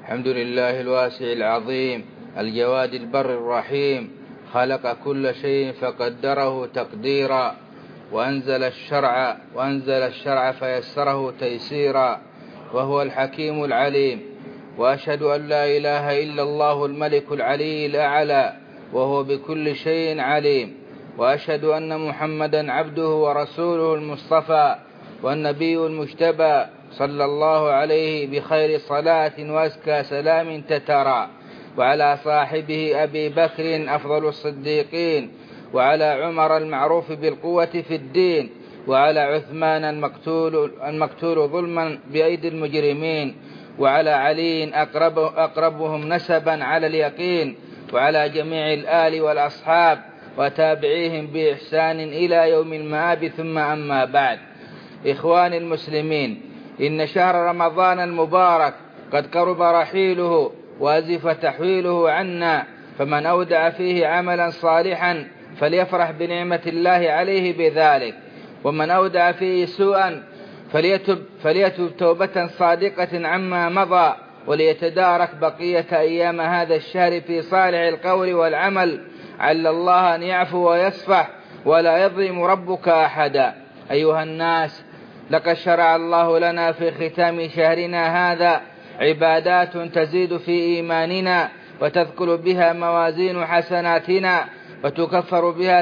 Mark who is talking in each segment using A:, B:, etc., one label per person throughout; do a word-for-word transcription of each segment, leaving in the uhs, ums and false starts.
A: الحمد لله الواسع العظيم الجواد البر الرحيم، خلق كل شيء فقدره تقديرا، وأنزل الشرع وأنزل الشرع فيسره تيسيرا، وهو الحكيم العليم. وأشهد أن لا إله إلا الله الملك العلي الأعلى، وهو بكل شيء عليم. وأشهد أن محمدا عبده ورسوله المصطفى والنبي المجتبى، صلى الله عليه بخير صلاة وأزكى سلام تترى، وعلى صاحبه أبي بكر أفضل الصديقين، وعلى عمر المعروف بالقوة في الدين، وعلى عثمان المقتول, المقتول ظلما بأيدي المجرمين، وعلى علي أقرب أقربهم نسبا على اليقين، وعلى جميع الآل والأصحاب وتابعيهم بإحسان إلى يوم المآب. ثم أما بعد، إخواني المسلمين، إن شهر رمضان المبارك قد قرب رحيله وأزف تحويله عنا، فمن أودع فيه عملا صالحا فليفرح بنعمة الله عليه بذلك، ومن أودع فيه سوءا فليتب, فليتب توبة صادقة عما مضى، وليتدارك بقية أيام هذا الشهر في صالح القول والعمل، عل الله أن يعفو ويصفح ولا يظلم ربك أحدا. أيها الناس، لقد شرع الله لنا في ختام شهرنا هذا عبادات تزيد في إيماننا، وتثقل بها موازين حسناتنا، وتكفر بها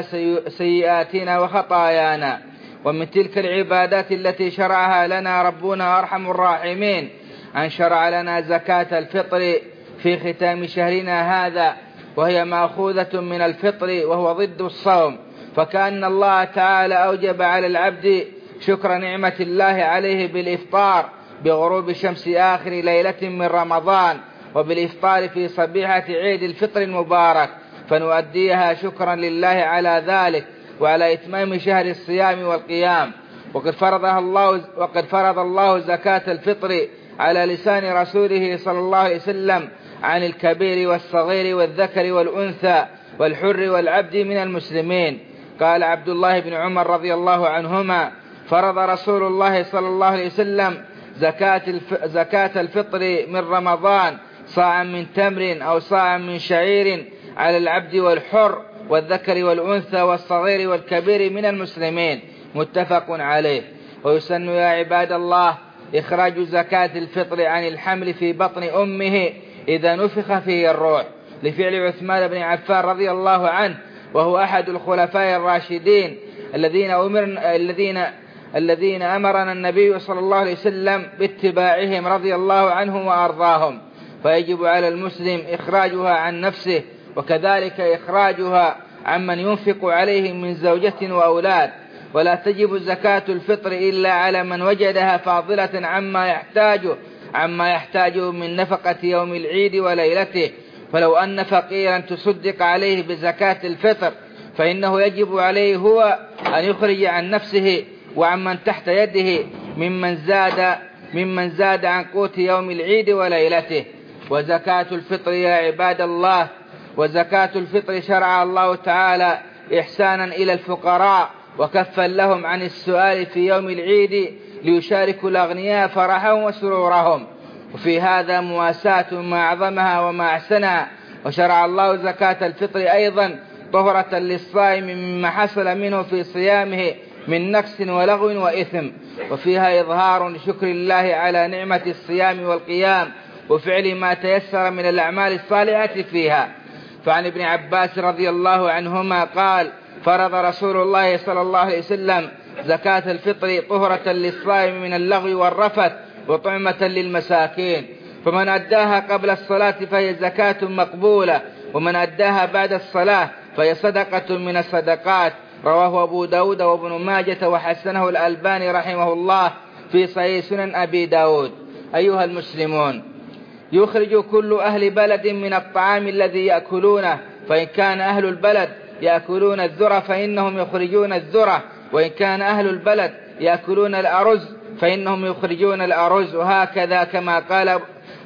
A: سيئاتنا وخطايانا. ومن تلك العبادات التي شرعها لنا ربنا أرحم الراحمين أن شرع لنا زكاة الفطر في ختام شهرنا هذا، وهي مأخوذة من الفطر وهو ضد الصوم، فكأن الله تعالى أوجب على العبد شكر نعمة الله عليه بالإفطار بغروب شمس آخر ليلة من رمضان، وبالإفطار في صبيحة عيد الفطر المبارك، فنؤديها شكرا لله على ذلك وعلى إتمام شهر الصيام والقيام. وقد فرضها الله وقد فرض الله زكاة الفطر على لسان رسوله صلى الله عليه وسلم عن الكبير والصغير والذكر والأنثى والحر والعبد من المسلمين. قال عبد الله بن عمر رضي الله عنهما: فرض رسول الله صلى الله عليه وسلم زكاة, الف... زكاة الفطر من رمضان صاعا من تمر أو صاعا من شعير على العبد والحر والذكر والأنثى والصغير والكبير من المسلمين، متفق عليه. ويسن يا عباد الله إخراج زكاة الفطر عن الحمل في بطن أمه إذا نفخ فيه الروح، لفعل عثمان بن عفان رضي الله عنه، وهو أحد الخلفاء الراشدين الذين أمرنا الذين الذين أمرنا النبي صلى الله عليه وسلم باتباعهم رضي الله عنهم وأرضاهم، فيجب على المسلم إخراجها عن نفسه، وكذلك إخراجها عمن ينفق عليهم من زوجة وأولاد. ولا تجب زكاة الفطر إلا على من وجدها فاضلة عما يحتاجه عما يحتاجه من نفقة يوم العيد وليلته. فلو أن فقيرا تصدق عليه بزكاة الفطر فإنه يجب عليه هو أن يخرج عن نفسه وعمن تحت يده ممن زاد ممن زاد عن قوت يوم العيد وليلته. وزكاة الفطر يا عباد الله وزكاة الفطر شرع الله تعالى إحسانا إلى الفقراء، وكفا لهم عن السؤال في يوم العيد ليشاركوا الأغنياء فرحهم وسرورهم، وفي هذا مواساة ما أعظمها وما أحسنها. وشرع الله زكاة الفطر أيضا طهرة للصائم مما حصل منه في صيامه من نقص ولغو وإثم، وفيها إظهار لشكر الله على نعمة الصيام والقيام وفعل ما تيسر من الأعمال الصالحة فيها. فعن ابن عباس رضي الله عنهما قال: فرض رسول الله صلى الله عليه وسلم زكاة الفطر طهرة للصائم من اللغو والرفث وطعمة للمساكين، فمن أداها قبل الصلاة فهي زكاة مقبولة، ومن أداها بعد الصلاة فهي صدقة من الصدقات. رواه أبو داود وابن ماجة وحسنه الألباني رحمه الله في صحيح سنن أبي داود. أيها المسلمون، يخرج كل أهل بلد من الطعام الذي يأكلونه، فإن كان أهل البلد يأكلون الذرة فإنهم يخرجون الذرة، وإن كان أهل البلد يأكلون الأرز فإنهم يخرجون الأرز، وهكذا كما قال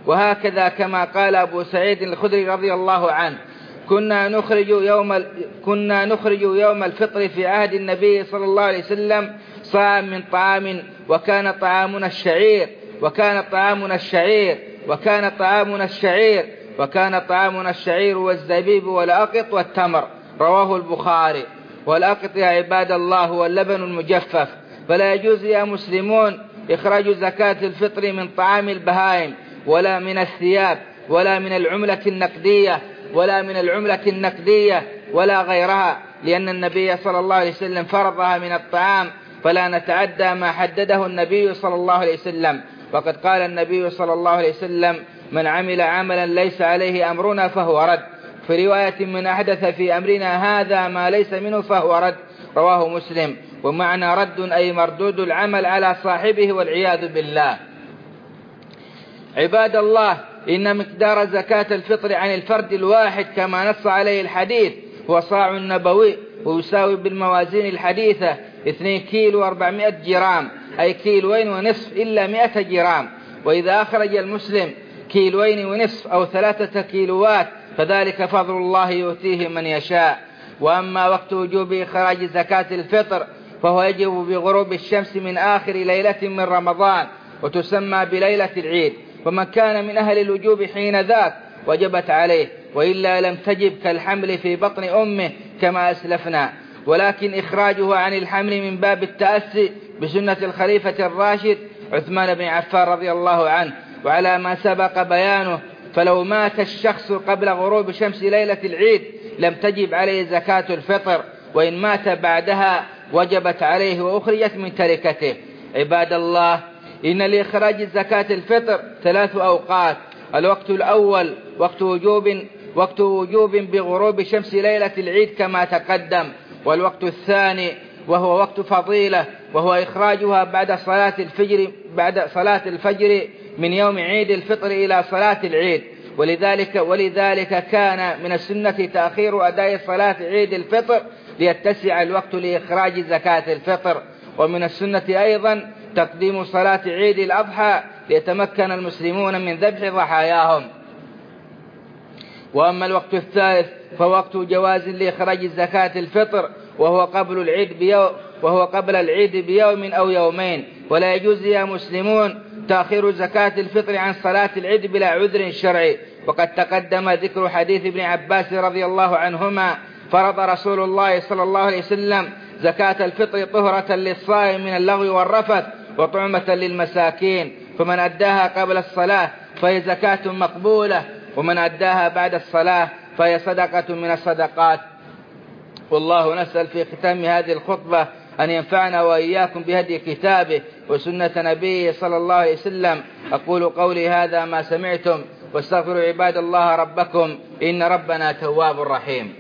A: وهكذا كما قال أبو سعيد الخدري رضي الله عنه: كنا نخرج يوم كنا نخرج يوم الفطر في عهد النبي صلى الله عليه وسلم صاعا من طعام، وكان طعامنا الشعير وكان طعامنا الشعير وكان طعامنا الشعير وكان طعامنا الشعير والزبيب والأقط والتمر. رواه البخاري. والأقط يا عباد الله هو اللبن المجفف. فلا يجوز يا مسلمون إخراج زكاة الفطر من طعام البهائم ولا من الثياب ولا من العملة النقدية ولا من العملة النقدية ولا غيرها، لأن النبي صلى الله عليه وسلم فرضها من الطعام، فلا نتعدى ما حدده النبي صلى الله عليه وسلم. وقد قال النبي صلى الله عليه وسلم: من عمل عملا ليس عليه أمرنا فهو رد. في رواية: من أحدث في أمرنا هذا ما ليس منه فهو رد. رواه مسلم. ومعنى رد أي مردود العمل على صاحبه والعياذ بالله. عباد الله، إن مقدار زكاة الفطر عن الفرد الواحد كما نص عليه الحديث هو صاع نبوي، ويساوي بالموازين الحديثة اثنين كيلو وأربعمائة جرام، أي كيلوين ونصف إلا مائة جرام. وإذا أخرج المسلم كيلوين ونصف أو ثلاثة كيلوات فذلك فضل الله يؤتيه من يشاء. وأما وقت وجوب إخراج زكاة الفطر فهو يجب بغروب الشمس من آخر ليلة من رمضان، وتسمى بليلة العيد. فمن كان من أهل الوجوب حين ذاك وجبت عليه، وإلا لم تجب كالحمل في بطن أمه كما أسلفنا. ولكن إخراجه عن الحمل من باب التأسي بسنة الخليفة الراشد عثمان بن عفان رضي الله عنه، وعلى ما سبق بيانه. فلو مات الشخص قبل غروب شمس ليلة العيد لم تجب عليه زكاة الفطر، وإن مات بعدها وجبت عليه وأخرجت من تركته. عباد الله، إن لإخراج زكاة الفطر ثلاث أوقات. الوقت الأول وقت وجوب وقت وجوب بغروب شمس ليلة العيد كما تقدم. والوقت الثاني وهو وقت فضيلة، وهو إخراجها بعد صلاة الفجر بعد صلاة الفجر من يوم عيد الفطر إلى صلاة العيد. ولذلك ولذلك كان من السنة تأخير أداء صلاة عيد الفطر ليتسع الوقت لإخراج زكاة الفطر. ومن السنة أيضا تقديم صلاة عيد الأضحى ليتمكن المسلمون من ذبح ضحاياهم. وأما الوقت الثالث فوقت جواز لإخراج زكاة الفطر، وهو قبل العيد بيوم وهو قبل العيد بيوم أو يومين. ولا يجوز يا مسلمون تأخير زكاة الفطر عن صلاة العيد بلا عذر شرعي. وقد تقدم ذكر حديث ابن عباس رضي الله عنهما: فرض رسول الله صلى الله عليه وسلم زكاة الفطر طهرة للصائم من اللغو والرفث وطعمة للمساكين، فمن أداها قبل الصلاة فهي زكاة مقبولة، ومن أداها بعد الصلاة فهي صدقة من الصدقات. والله نسأل في ختام هذه الخطبة أن ينفعنا وإياكم بهدي كتابه وسنة نبيه صلى الله عليه وسلم. أقول قولي هذا ما سمعتم، واستغفروا عباد الله ربكم، إن ربنا تواب رحيم.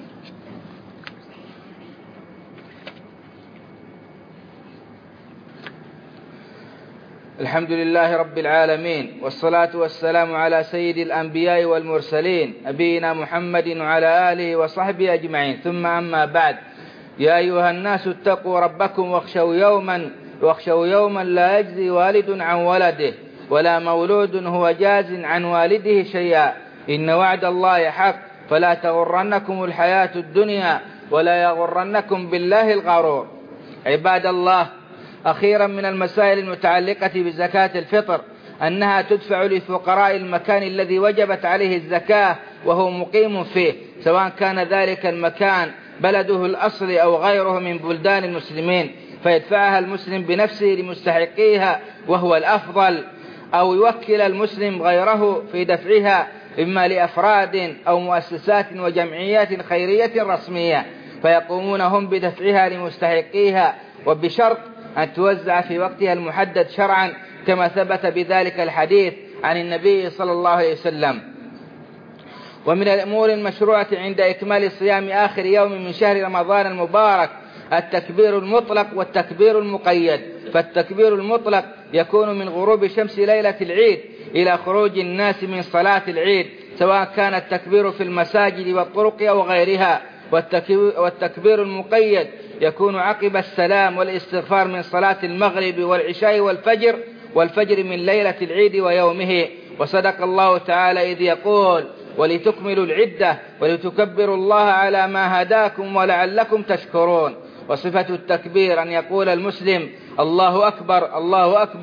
A: الحمد لله رب العالمين، والصلاة والسلام على سيد الأنبياء والمرسلين نبينا محمد وعلى آله وصحبه أجمعين. ثم أما بعد، يا أيها الناس اتقوا ربكم واخشوا يوما واخشوا يوما لا يجزي والد عن ولده ولا مولود هو جاز عن والده شيئا، إن وعد الله حق، فلا تغرنكم الحياة الدنيا ولا يغرنكم بالله الغرور. عباد الله، أخيرا من المسائل المتعلقة بزكاة الفطر أنها تدفع لفقراء المكان الذي وجبت عليه الزكاة وهو مقيم فيه، سواء كان ذلك المكان بلده الأصل أو غيره من بلدان المسلمين، فيدفعها المسلم بنفسه لمستحقيها وهو الأفضل، أو يوكل المسلم غيره في دفعها، إما لأفراد أو مؤسسات وجمعيات خيرية رسمية، فيقومون هم بدفعها لمستحقيها، وبشرط أن توزع في وقتها المحدد شرعا، كما ثبت بذلك الحديث عن النبي صلى الله عليه وسلم. ومن الأمور المشروعة عند إكمال صيام آخر يوم من شهر رمضان المبارك التكبير المطلق والتكبير المقيد. فالتكبير المطلق يكون من غروب شمس ليلة العيد إلى خروج الناس من صلاة العيد، سواء كان التكبير في المساجد والطرق أو غيرها. والتكبير المقيد يكون عقب السلام والاستغفار من صلاة المغرب والعشاء والفجر والفجر من ليلة العيد ويومه. وصدق الله تعالى إذ يقول: ولتكملوا العدة ولتكبروا الله على ما هداكم ولعلكم تشكرون. وصفة التكبير أن يقول المسلم: الله أكبر الله أكبر،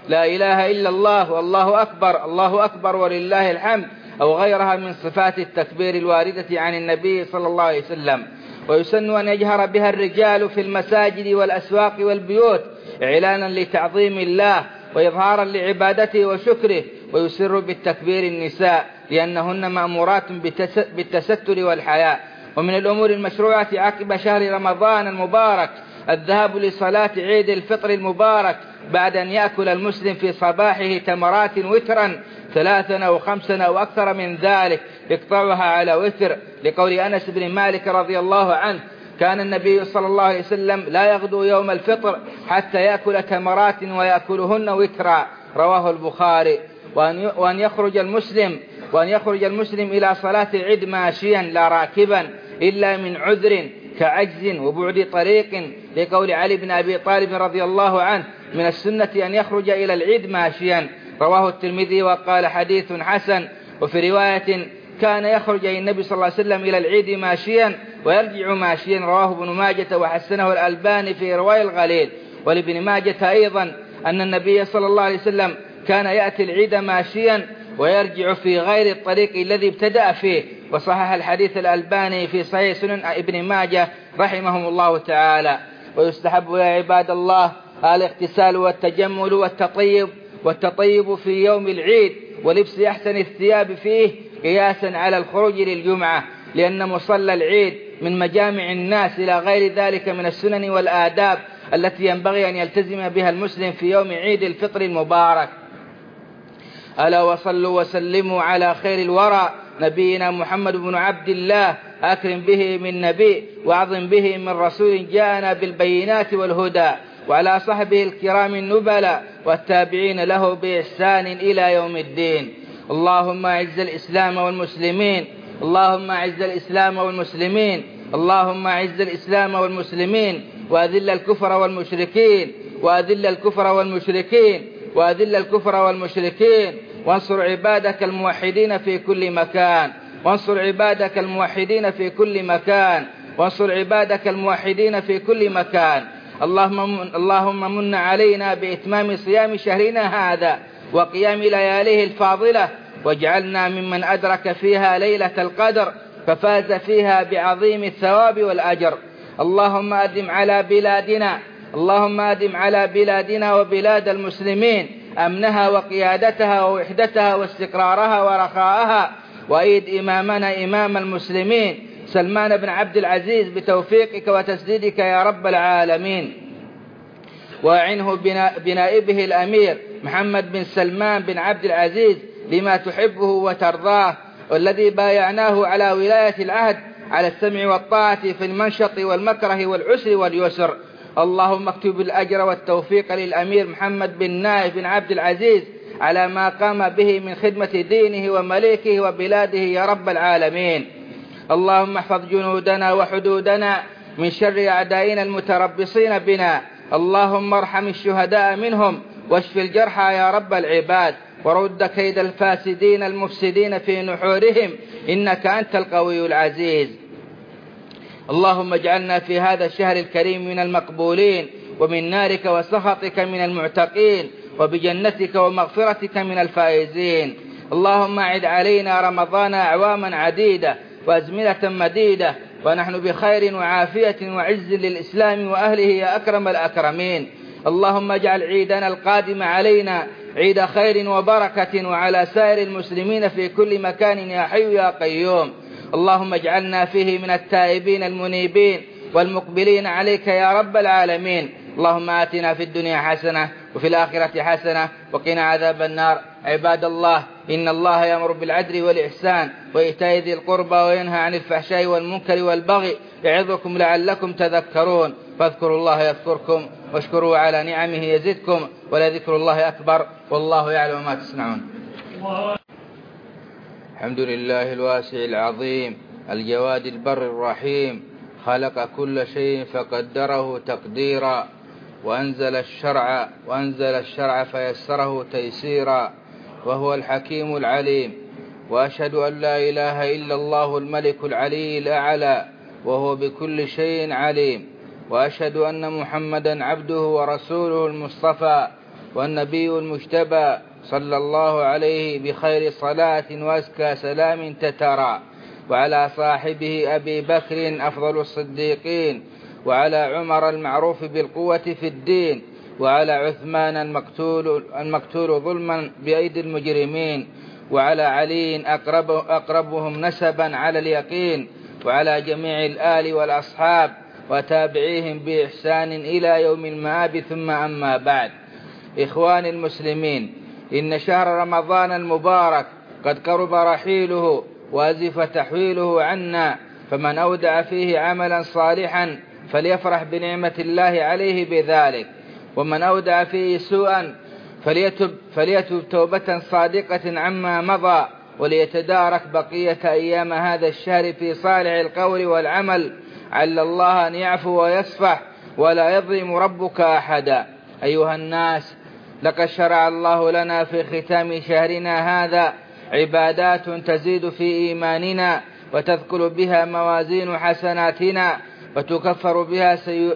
A: لا إله إلا الله والله أكبر الله أكبر ولله الحمد أو غيرها من صفات التكبير الواردة عن النبي صلى الله عليه وسلم. ويسن أن يجهر بها الرجال في المساجد والأسواق والبيوت إعلانا لتعظيم الله وإظهارا لعبادته وشكره، ويسر بالتكبير النساء لأنهن مأمورات بالتستر والحياء. ومن الأمور المشروعة عقب شهر رمضان المبارك الذهاب لصلاة عيد الفطر المبارك بعد أن يأكل المسلم في صباحه تمرات وترا ثلاثا أو خمسا أو أكثر من ذلك يقطعها على وتر، لقول أنس بن مالك رضي الله عنه كان النبي صلى الله عليه وسلم لا يغدو يوم الفطر حتى يأكل تمرات ويأكلهن وترا، رواه البخاري. وأن يخرج المسلم وأن يخرج المسلم إلى صلاة العيد ماشيا لا راكبا إلا من عذر كعجز وبعد طريق، لقول علي بن أبي طالب رضي الله عنه من السنة أن يخرج إلى العيد ماشيا، رواه الترمذي وقال حديث حسن. وفي رواية كان يخرج النبي صلى الله عليه وسلم إلى العيد ماشيا ويرجع ماشيا، رواه ابن ماجة وحسنه الألباني في رواية الغليل. ولابن ماجة أيضا أن النبي صلى الله عليه وسلم كان يأتي العيد ماشيا ويرجع في غير الطريق الذي ابتدأ فيه، وصحح الحديث الألباني في صحيح سنن ابن ماجة رحمهم الله تعالى. ويستحب يا عباد الله الاغتسال والتجمل والتطيب والتطيب في يوم العيد ولبس أحسن الثياب فيه قياسا على الخروج للجمعة، لأن مصلى العيد من مجامع الناس إلى غير ذلك من السنن والآداب التي ينبغي أن يلتزم بها المسلم في يوم عيد الفطر المبارك. ألا وصلوا وسلموا على خير الورى نبينا محمد بن عبد الله، أكرم به من نبي وأعظم به من رسول جاءنا بالبينات والهدى، وعلى صحبه الكرام النبلاء والتابعين له بإحسان إلى يوم الدين. اللهم أعز الإسلام والمسلمين اللهم أعز الإسلام والمسلمين اللهم أعز الإسلام والمسلمين وأذل الكفر والمشركين وأذل الكفر والمشركين وأذل الكفر والمشركين وانصر عبادك الموحدين في كل مكان وانصر عبادك الموحدين في كل مكان وانصر عبادك الموحدين في كل مكان. اللهم من اللهم من علينا بإتمام صيام شهرنا هذا وقيام لياليه الفاضلة، واجعلنا ممن أدرك فيها ليلة القدر ففاز فيها بعظيم الثواب والأجر. اللهم أدم على بلادنا اللهم أدم على بلادنا وبلاد المسلمين أمنها وقيادتها ووحدتها واستقرارها ورخاءها، وأيد إمامنا إمام المسلمين سلمان بن عبد العزيز بتوفيقك وتسديدك يا رب العالمين، وأعنه بنائبه الأمير محمد بن سلمان بن عبد العزيز لما تحبه وترضاه، والذي بايعناه على ولاية العهد على السمع والطاعة في المنشط والمكره والعسر واليسر. اللهم اكتب الأجر والتوفيق للأمير محمد بن نايف بن عبد العزيز على ما قام به من خدمة دينه ومليكه وبلاده يا رب العالمين. اللهم احفظ جنودنا وحدودنا من شر أعدائنا المتربصين بنا. اللهم ارحم الشهداء منهم واشف الجرحى يا رب العباد، ورد كيد الفاسدين المفسدين في نحورهم إنك أنت القوي العزيز. اللهم اجعلنا في هذا الشهر الكريم من المقبولين، ومن نارك وسخطك من المعتقين، وبجنتك ومغفرتك من الفائزين. اللهم اعد علينا رمضان أعواما عديدة وأزمنة مديدة ونحن بخير وعافية وعز للإسلام وأهله يا أكرم الأكرمين. اللهم اجعل عيدنا القادم علينا عيد خير وبركة وعلى سائر المسلمين في كل مكان يا حي يا قيوم. اللهم اجعلنا فيه من التائبين المنيبين والمقبلين عليك يا رب العالمين. اللهم آتنا في الدنيا حسنة وفي الآخرة حسنة وقنا عذاب النار. عباد الله، إن الله يأمر بالعدل والإحسان وإيتاء ذي القربى وينهى عن الفحشاء والمنكر والبغي يعظكم لعلكم تذكرون. فاذكروا الله يذكركم واشكروا على نعمه يزدكم ولذكر الله أكبر والله يعلم ما تصنعون. الحمد لله الواسع العظيم الجواد البر الرحيم، خلق كل شيء فقدره تقديرا، وأنزل الشرع وأنزل الشرع فيسره تيسيرا، وهو الحكيم العليم. وأشهد أن لا إله إلا الله الملك العلي الأعلى وهو بكل شيء عليم. وأشهد أن محمدا عبده ورسوله المصطفى والنبي المجتبى صلى الله عليه بخير صلاة وأزكى سلام تترى، وعلى صاحبه أبي بكر أفضل الصديقين، وعلى عمر المعروف بالقوة في الدين، وعلى عثمان المقتول, المقتول ظلما بأيدي المجرمين، وعلى علي أقرب أقربهم نسبا على اليقين، وعلى جميع الآل والأصحاب وتابعيهم بإحسان إلى يوم المآب. ثم أما بعد، إخواني المسلمين، إن شهر رمضان المبارك قد قرب رحيله وأزف تحويله عنا، فمن أودع فيه عملا صالحا فليفرح بنعمة الله عليه بذلك، ومن أودع فيه سوءا فليتب, فليتب توبة صادقة عما مضى، وليتدارك بقية أيام هذا الشهر في صالح القول والعمل، عل الله أن يعفو ويصفح ولا يظلم ربك أحدا. أيها الناس، لقد شرع الله لنا في ختام شهرنا هذا عبادات تزيد في إيماننا، وتثقل بها موازين حسناتنا، وتكفر بها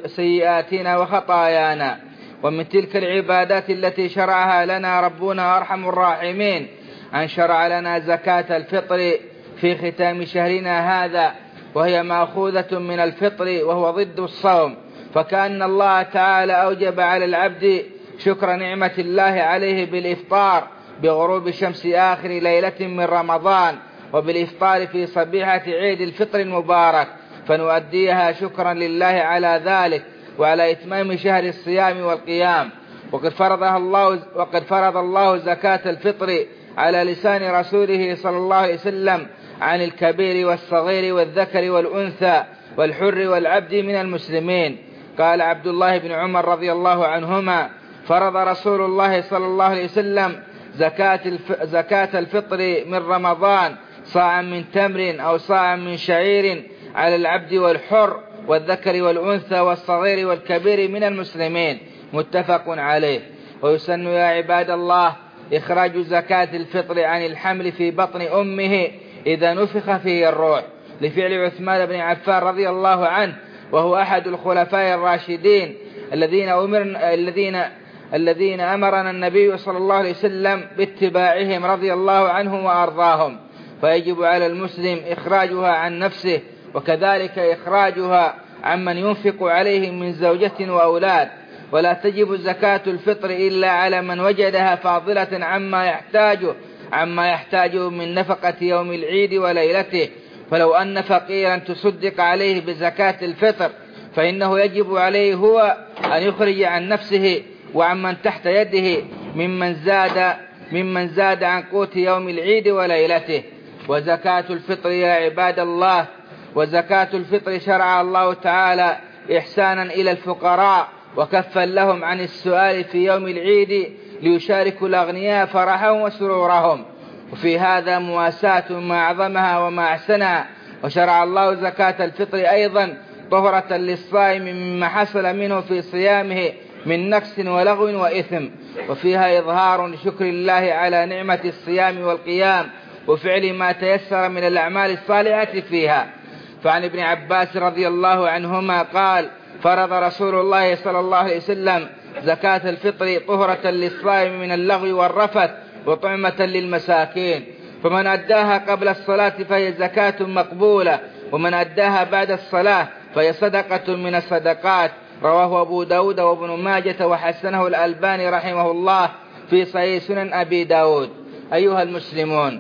A: سيئاتنا وخطايانا. ومن تلك العبادات التي شرعها لنا ربنا أرحم الراحمين أن شرع لنا زكاة الفطر في ختام شهرنا هذا، وهي مأخوذة من الفطر وهو ضد الصوم، فكأن الله تعالى أوجب على العبد شكر نعمة الله عليه بالإفطار بغروب شمس آخر ليلة من رمضان، وبالإفطار في صبيحة عيد الفطر المبارك، فنؤديها شكرا لله على ذلك وعلى إتمام شهر الصيام والقيام. وقد فرضها الله وقد فرض الله زكاة الفطر على لسان رسوله صلى الله عليه وسلم عن الكبير والصغير والذكر والأنثى والحر والعبد من المسلمين. قال عبد الله بن عمر رضي الله عنهما: فرض رسول الله صلى الله عليه وسلم زكاة زكاة الفطر من رمضان صاعا من تمر أو صاعا من شعير على العبد والحر والذكر والأنثى والصغير والكبير من المسلمين، متفق عليه. ويسن يا عباد الله إخراج زكاة الفطر عن الحمل في بطن أمه إذا نفخ فيه الروح، لفعل عثمان بن عفان رضي الله عنه، وهو أحد الخلفاء الراشدين الذين أمرنا الذين الذين أمرنا النبي صلى الله عليه وسلم باتباعهم رضي الله عنهم وأرضاهم، فيجب على المسلم إخراجها عن نفسه، وكذلك إخراجها عمن ينفق عليهم من زوجة وأولاد. ولا تجب زكاة الفطر إلا على من وجدها فاضلة عما يحتاجه عما يحتاجه من نفقة يوم العيد وليلته. فلو أن فقيرا تصدق عليه بزكاة الفطر فإنه يجب عليه هو أن يخرج عن نفسه وعمن تحت يده ممن زاد ممن زاد عن قوت يوم العيد وليلته. وزكاة الفطر يا عباد الله وزكاة الفطر شرع الله تعالى إحسانا إلى الفقراء وكفا لهم عن السؤال في يوم العيد ليشاركوا الأغنياء فرحهم وسرورهم، وفي هذا مواساة ما أعظمها وما أحسنها. وشرع الله زكاة الفطر أيضا طهرة للصائم مما حصل منه في صيامه من نقص ولغو وإثم، وفيها إظهار لشكر الله على نعمة الصيام والقيام وفعل ما تيسر من الأعمال الصالحة فيها. فعن ابن عباس رضي الله عنهما قال: فرض رسول الله صلى الله عليه وسلم زكاة الفطر طهرة للصائم من اللغو والرفث وطعمة للمساكين، فمن أداها قبل الصلاة فهي زكاة مقبولة، ومن أداها بعد الصلاة فهي صدقة من الصدقات. رواه أبو داود وابن ماجة وحسنه الألباني رحمه الله في صحيح سنن أبي داود. أيها المسلمون،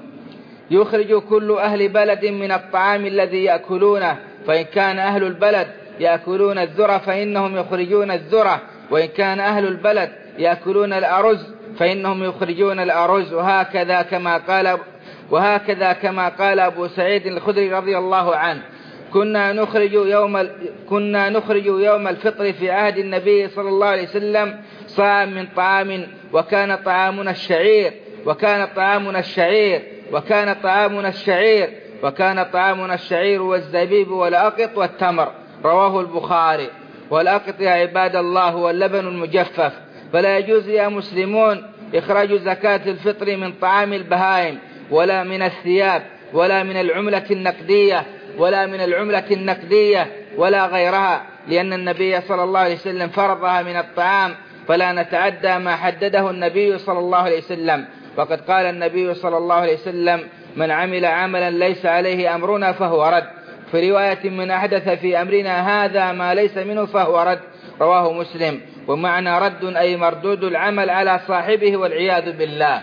A: يخرج كل أهل بلد من الطعام الذي يأكلونه، فإن كان أهل البلد يأكلون الذرة فإنهم يخرجون الذرة، وإن كان أهل البلد يأكلون الأرز فإنهم يخرجون الأرز. وهكذا كما قال وهكذا كما قال أبو سعيد الخدري رضي الله عنه: كنا نخرج يوم ال... كنا نخرج يوم الفطر في عهد النبي صلى الله عليه وسلم صاعا من طعام، وكان طعامنا الشعير وكان طعامنا الشعير وكان طعامنا الشعير وكان طعامنا الشعير والزبيب والأقط والتمر. رواه البخاري. والأقط يا عباد الله هو اللبن المجفف، فلا يجوز يا مسلمون إخراج زكاة الفطر من طعام البهائم ولا من الثياب ولا من العملة النقدية ولا من العملة النقدية ولا غيرها، لأن النبي صلى الله عليه وسلم فرضها من الطعام فلا نتعدى ما حدده النبي صلى الله عليه وسلم. وقد قال النبي صلى الله عليه وسلم: من عمل عملا ليس عليه أمرنا فهو رد. في رواية: من أحدث في أمرنا هذا ما ليس منه فهو رد. رواه مسلم. ومعنى رد أي مردود العمل على صاحبه والعياذ بالله.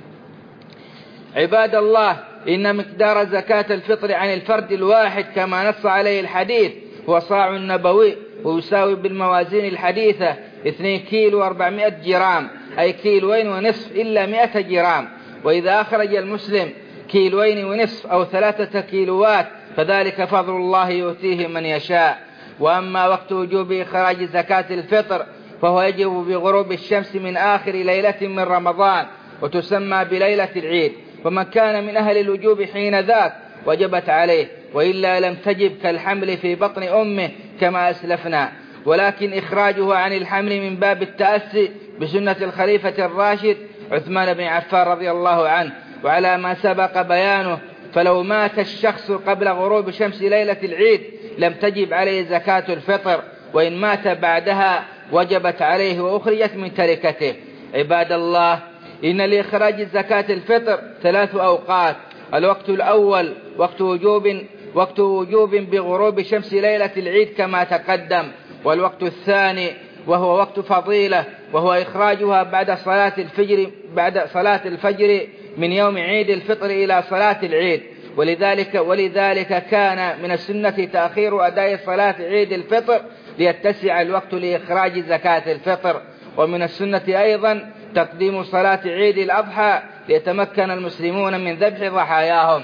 A: عباد الله، إن مقدار زكاة الفطر عن الفرد الواحد كما نص عليه الحديث هو صاع نبوي، ويساوي بالموازين الحديثة اثنين كيلو وأربعمائة جرام، أي كيلوين ونصف إلا مائة جرام. وإذا أخرج المسلم كيلوين ونصف أو ثلاثة كيلوات فذلك فضل الله يؤتيه من يشاء. وأما وقت وجوب إخراج زكاة الفطر فهو يجب بغروب الشمس من آخر ليلة من رمضان، وتسمى بليلة العيد. ومن كان من أهل الوجوب حين ذاك وجبت عليه، وإلا لم تجب كالحمل في بطن أمه كما أسلفنا. ولكن إخراجها عن الحمل من باب التأسي بسنة الخليفة الراشد عثمان بن عفان رضي الله عنه، وعلى ما سبق بيانه. فلو مات الشخص قبل غروب شمس ليلة العيد لم تجب عليه زكاة الفطر، وإن مات بعدها وجبت عليه وأخرجت من تركته. عباد الله، إن لإخراج زكاة الفطر ثلاث أوقات: الوقت الأول وقت وجوب وقت وجوب بغروب شمس ليلة العيد كما تقدم، والوقت الثاني وهو وقت فضيلة، وهو إخراجها بعد صلاة الفجر بعد صلاة الفجر من يوم عيد الفطر إلى صلاة العيد. ولذلك ولذلك كان من السنة تأخير أداء صلاة عيد الفطر ليتسع الوقت لإخراج زكاة الفطر. ومن السنة أيضا تقديم صلاة عيد الأضحى ليتمكن المسلمون من ذبح ضحاياهم.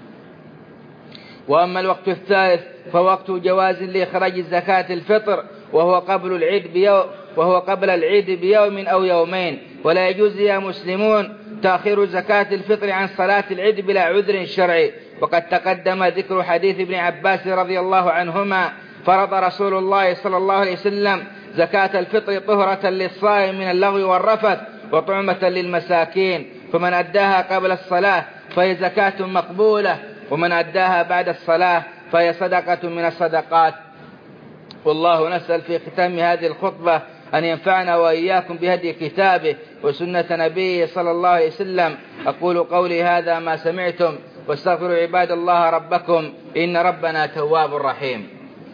A: وأما الوقت الثالث فوقت جواز لإخراج زكاة الفطر، وهو قبل العيد بيوم وهو قبل العيد بيوم أو يومين. ولا يجوز يا مسلمون تأخير زكاة الفطر عن صلاة العيد بلا عذر شرعي. وقد تقدم ذكر حديث ابن عباس رضي الله عنهما: فرض رسول الله صلى الله عليه وسلم زكاة الفطر طهرة للصائم من اللغو والرفث وطعمة للمساكين، فمن أداها قبل الصلاة فهي زكاة مقبولة، ومن أداها بعد الصلاة فهي صدقة من الصدقات. والله نسأل في ختام هذه الخطبة أن ينفعنا وإياكم بهدي كتابه وسنة نبيه صلى الله عليه وسلم. أقول قولي هذا ما سمعتم، واستغفروا عباد الله ربكم إن ربنا تواب رحيم.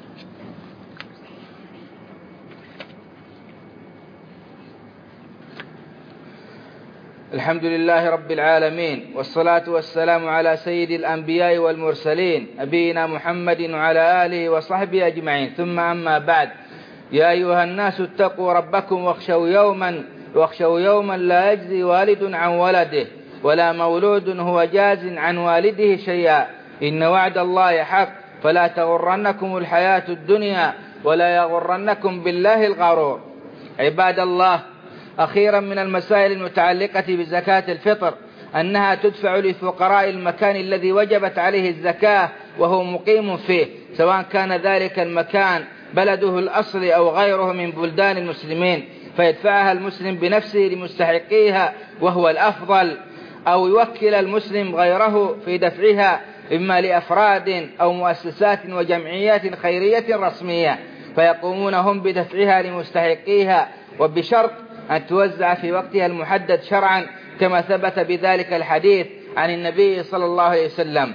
A: الحمد لله رب العالمين، والصلاة والسلام على سيد الأنبياء والمرسلين نبينا محمد وعلى آله وصحبه أجمعين، ثم أما بعد. يا أيها الناس اتقوا ربكم واخشوا يوما واخشوا يوما لا يجزي والد عن ولده ولا مولود هو جاز عن والده شيئا، إن وعد الله حق، فلا تغرنكم الحياة الدنيا ولا يغرنكم بالله الغرور. عباد الله، أخيرا من المسائل المتعلقة بزكاة الفطر أنها تدفع لفقراء المكان الذي وجبت عليه الزكاة وهو مقيم فيه، سواء كان ذلك المكان بلده الأصل أو غيره من بلدان المسلمين، فيدفعها المسلم بنفسه لمستحقيها وهو الأفضل، أو يوكل المسلم غيره في دفعها، إما لأفراد أو مؤسسات وجمعيات خيرية رسمية، فيقومون هم بدفعها لمستحقيها، وبشرط أن توزع في وقتها المحدد شرعا، كما ثبت بذلك الحديث عن النبي صلى الله عليه وسلم.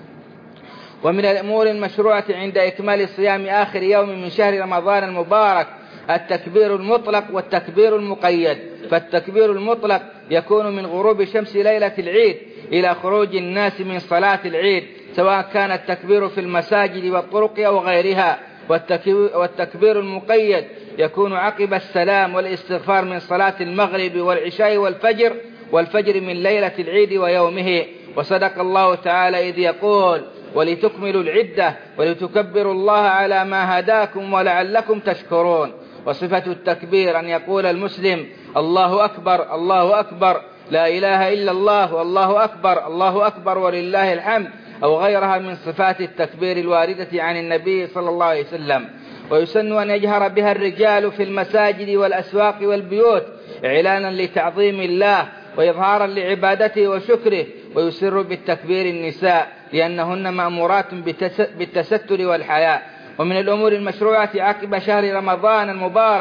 A: ومن الأمور المشروعة عند إكمال صيام آخر يوم من شهر رمضان المبارك التكبير المطلق والتكبير المقيد. فالتكبير المطلق يكون من غروب شمس ليلة العيد إلى خروج الناس من صلاة العيد، سواء كان التكبير في المساجد والطرق أو غيرها. والتكبير المقيد يكون عقب السلام والاستغفار من صلاة المغرب والعشاء والفجر والفجر من ليلة العيد ويومه. وصدق الله تعالى إذ يقول: ولتكملوا العدة ولتكبروا الله على ما هداكم ولعلكم تشكرون. وصفة التكبير أن يقول المسلم: الله أكبر الله أكبر، لا إله إلا الله، والله أكبر الله أكبر ولله الحمد، أو غيرها من صفات التكبير الواردة عن النبي صلى الله عليه وسلم. ويسن أن يجهر بها الرجال في المساجد والأسواق والبيوت إعلانا لتعظيم الله وإظهارا لعبادته وشكره، ويسر بالتكبير النساء لأنهن مأمورات بالتستر والحياء. ومن الأمور المشروعة عقب شهر رمضان المبارك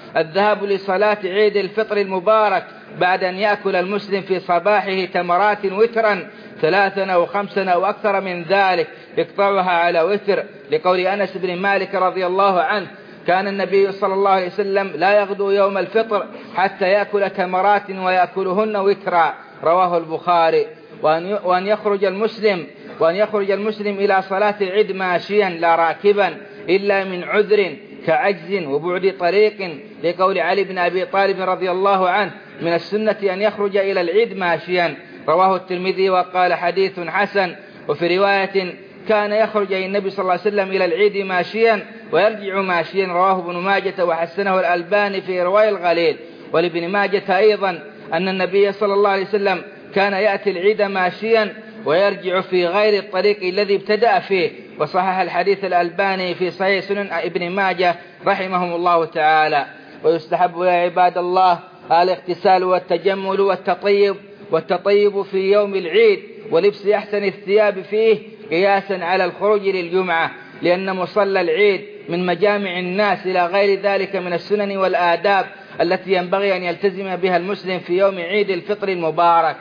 A: الذهاب لصلاة عيد الفطر المبارك بعد أن يأكل المسلم في صباحه تمرات وترا ثلاثا أو خمسا أو أكثر من ذلك يقطعها على وتر، لقول أنس بن مالك رضي الله عنه: كان النبي صلى الله عليه وسلم لا يغدو يوم الفطر حتى يأكل تمرات ويأكلهن وترا، رواه البخاري. وأن يخرج المسلم وأن يخرج المسلم إلى صلاة العيد ماشيا لا راكبا إلا من عذر كعجز وبعد طريق، لقول علي بن أبي طالب رضي الله عنه: من السنة أن يخرج إلى العيد ماشيا، رواه الترمذي وقال حديث حسن. وفي رواية: كان يخرج النبي صلى الله عليه وسلم إلى العيد ماشيا ويرجع ماشيا، رواه ابن ماجة وحسنه الألباني في رواية الغليل. ولابن ماجة أيضا أن النبي صلى الله عليه وسلم كان يأتي العيد ماشيا ويرجع في غير الطريق الذي ابتدأ فيه، وصحح الحديث الألباني في صحيح سنن ابن ماجه رحمهم الله تعالى. ويستحب يا عباد الله الاغتسال والتجمل والتطيب والتطيب في يوم العيد ولبس أحسن الثياب فيه قياسا على الخروج للجمعة، لأن مصلى العيد من مجامع الناس إلى غير ذلك من السنن والآداب التي ينبغي أن يلتزم بها المسلم في يوم عيد الفطر المبارك.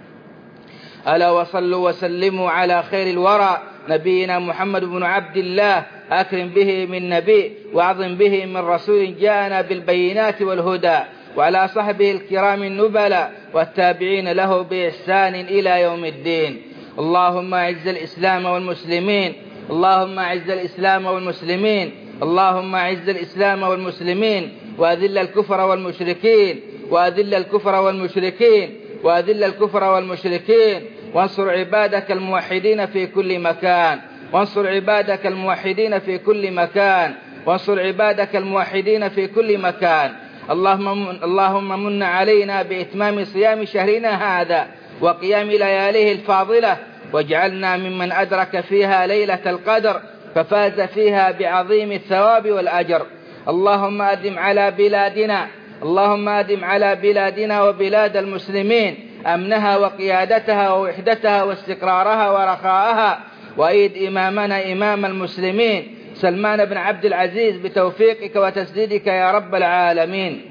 A: ألا وصلوا وسلموا على خير الورى نبينا محمد بن عبد الله، أكرم به من نبي وأعظم به من رسول جاءنا بالبينات والهدى، وعلى صحبه الكرام النبلاء والتابعين له بإحسان إلى يوم الدين. اللهم أعز الإسلام والمسلمين، اللهم أعز الإسلام والمسلمين، اللهم أعز الإسلام والمسلمين، وأذل الكفر والمشركين، وأذل الكفر والمشركين، وأذل الكفر والمشركين، وانصر عبادك الموحدين في كل مكان، وانصر عبادك الموحدين في كل مكان، وانصر عبادك الموحدين في كل مكان. اللهم من, اللهم من علينا بإتمام صيام شهرنا هذا وقيام لياليه الفاضلة، واجعلنا ممن أدرك فيها ليلة القدر ففاز فيها بعظيم الثواب والأجر. اللهم أدم على بلادنا اللهم أدم على بلادنا وبلاد المسلمين أمنها وقيادتها ووحدتها واستقرارها ورخاءها، وأيد إمامنا إمام المسلمين سلمان بن عبد العزيز بتوفيقك وتسديدك يا رب العالمين،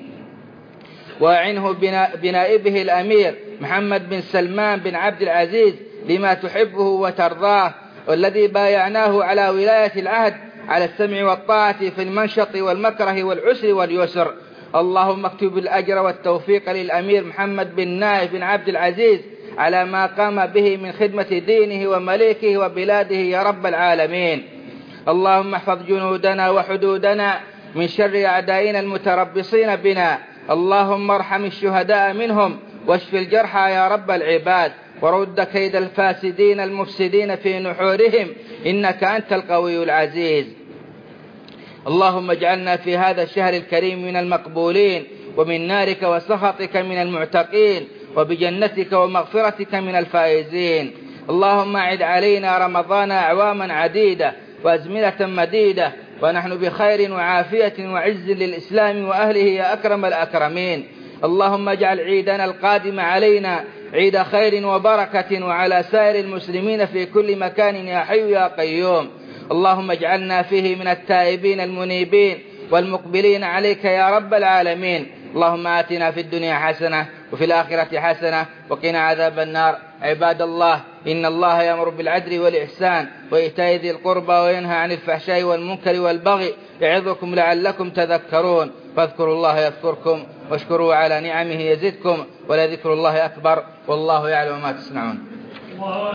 A: وأعنه بنائبه الأمير محمد بن سلمان بن عبد العزيز لما تحبه وترضاه، والذي بايعناه على ولاية العهد على السمع والطاعة في المنشط والمكره والعسر واليسر. اللهم اكتب الأجر والتوفيق للأمير محمد بن نايف بن عبد العزيز على ما قام به من خدمة دينه ومليكه وبلاده يا رب العالمين. اللهم احفظ جنودنا وحدودنا من شر أعدائنا المتربصين بنا. اللهم ارحم الشهداء منهم واشف الجرحى يا رب العباد، ورد كيد الفاسدين المفسدين في نحورهم، إنك أنت القوي العزيز. اللهم اجعلنا في هذا الشهر الكريم من المقبولين، ومن نارك وسخطك من المعتقين، وبجنتك ومغفرتك من الفائزين. اللهم أعد علينا رمضان أعواما عديدة وأزمنة مديدة ونحن بخير وعافية وعز للإسلام وأهله يا أكرم الأكرمين. اللهم اجعل عيدنا القادم علينا عيد خير وبركة وعلى سائر المسلمين في كل مكان يا حي يا قيوم. اللهم اجعلنا فيه من التائبين المنيبين والمقبلين عليك يا رب العالمين. اللهم آتنا في الدنيا حسنة وفي الآخرة حسنة وقنا عذاب النار. عباد الله، إن الله يأمر بالعدل والإحسان وإيتاء ذي القربى وينهى عن الفحشاء والمنكر والبغي، يعظكم لعلكم تذكرون. فاذكروا الله يذكركم واشكروا على نعمه يزدكم، ولذكر الله أكبر، والله يعلم ما تصنعون.